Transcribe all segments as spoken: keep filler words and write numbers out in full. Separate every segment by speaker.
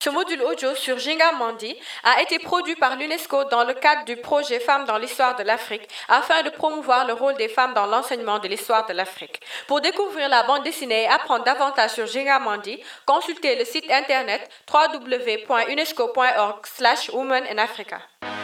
Speaker 1: Ce module audio sur Jinga Mandi a été produit par l'UNESCO dans le cadre du projet Femmes dans l'histoire de l'Afrique afin de promouvoir le rôle des femmes dans l'enseignement de l'histoire de l'Afrique. Pour découvrir la bande dessinée et apprendre davantage sur Jinga Mandi, consultez le site internet w w w point unesco point org slash women in Africa.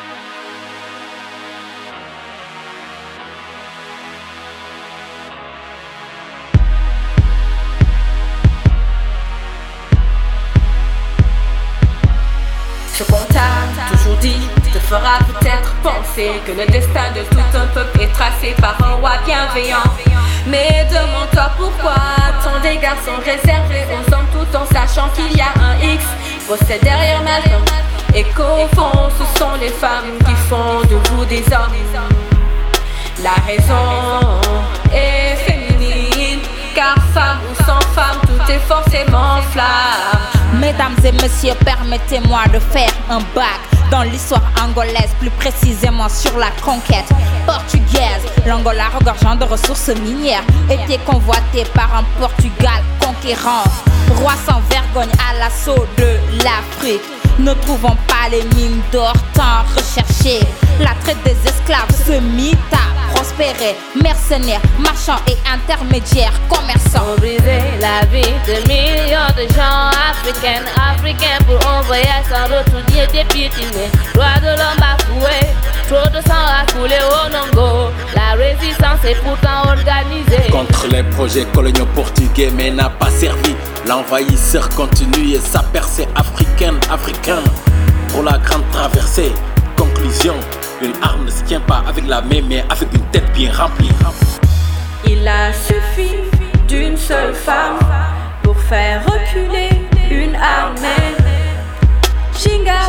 Speaker 1: Ce qu'on t'a toujours dit te fera peut-être penser que le destin de tout un peuple est tracé par un roi bienveillant. Mais demande-toi pourquoi ton dégât sont réservés aux hommes tout en sachant qu'il y a un X possède derrière Malcolm et qu'au fond ce sont les femmes qui font de vous des hommes. La raison est féminine car femme ou sans femme tout est forcément flamme.
Speaker 2: Mesdames et messieurs, permettez-moi de faire un bac dans l'histoire angolaise, plus précisément sur la conquête portugaise. L'Angola, regorgeant de ressources minières, était convoité par un Portugal conquérant. Roi sans vergogne à l'assaut de l'Afrique. Ne trouvant pas les mines d'or tant recherchées, la traite des esclaves se mit à prospérer. Mercenaires, marchands et intermédiaires, commerçants
Speaker 3: ont brisé la vie de millions de gens africains, africains pour un voyage sans retour ni été piétinés. Droit de l'homme bafoué, trop de sang a coulé au Nongo. La résistance est pourtant organisée
Speaker 4: contre les projets coloniaux portugais, mais n'a pas servi. L'envahisseur continue et sa percée africaine, africain pour la grande traversée. Conclusion, une arme ne se tient pas avec la main, mais avec une tête bien remplie.
Speaker 1: Il a suffi d'une seule femme pour faire reculer une armée. Jinga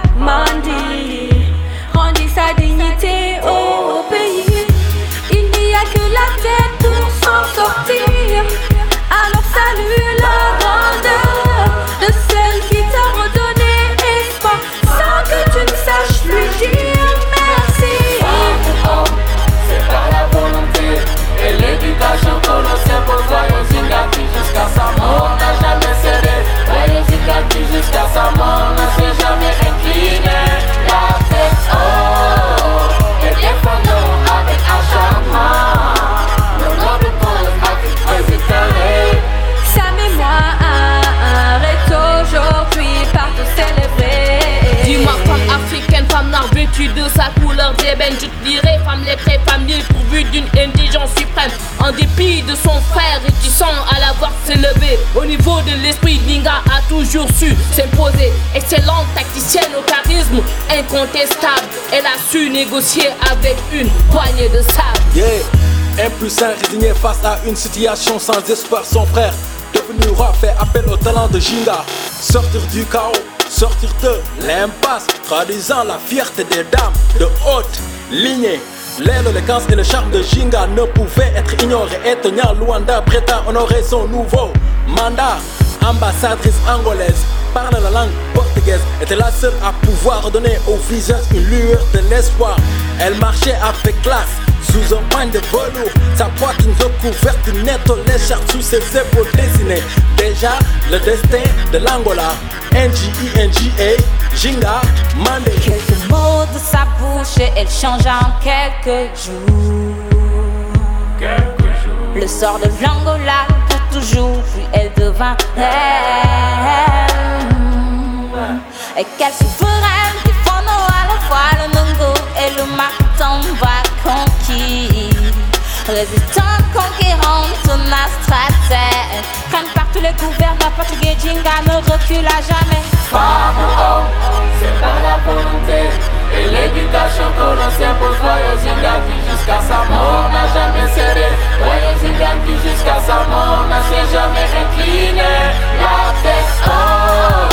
Speaker 1: Mandi rendit sa dignité au pays. Il n'y a que la tête pour s'en sortir. Alors salue la grandeur de celle qui t'a redonné espoir sans que tu ne saches lui dire merci.
Speaker 5: Femme, c'est par la volonté et l'éducation que l'on s'impose. Voyons Zinga qui jusqu'à sa mort n'a jamais cédé. Voyons Zinga qui jusqu'à sa mort ne s'est jamais incliné. La tête haute et défendons avec acharnement le noble cause Afrique présidée.
Speaker 1: Sa mémoire est aujourd'hui partout célébrée.
Speaker 3: Dis-moi, femme africaine, femme noire vêtue de sa couleur d'ébène, je te dirai femme lettrée, femme libre pourvue d'une intelligence suprême. En dépit de son frère réticent à la voir s'élever, au niveau de l'esprit, Dinga a toujours su s'imposer. Excellente tacticienne au charisme incontestable, elle a su négocier avec une poignée de sable.
Speaker 4: Yeah, impuissant, résigné face à une situation sans espoir, son frère devenu roi fait appel au talent de Jinga. Sortir du chaos, sortir de l'impasse, traduisant la fierté des dames de haute lignée. L'élégance et le charme de Jinga ne pouvaient être ignorés. Et Tonya Luanda prête à honorer son nouveau mandat. Ambassadrice angolaise, parle la langue portugaise, était la seule à pouvoir redonner au visage une lueur de l'espoir. Elle marchait avec classe sous un pagne de velours, sa poitrine recouverte d'une netto légère sous ses épaules dessinées. Déjà le destin de l'Angola, N G I N G A, Jinga Mandi.
Speaker 2: Quelques mots de sa bouche et elle changea en quelques jours.
Speaker 5: Quelques jours.
Speaker 2: Le sort de l'Angola pour toujours, puis elle devint reine. Et quelle souveraine défendant à la fois le Nongo et le Matamba conquis. Résistante, conquérante, tenace, stratège. Crème par tous les gouvernements portugais, Jinga ne recula jamais.
Speaker 5: Femme ou homme, c'est par la volonté et l'éducation que l'on s'impose. Voyons Zinga qui jusqu'à sa mort n'a jamais cédé. Voyons Zinga qui jusqu'à sa mort n'a s'est jamais incliné. La tête haute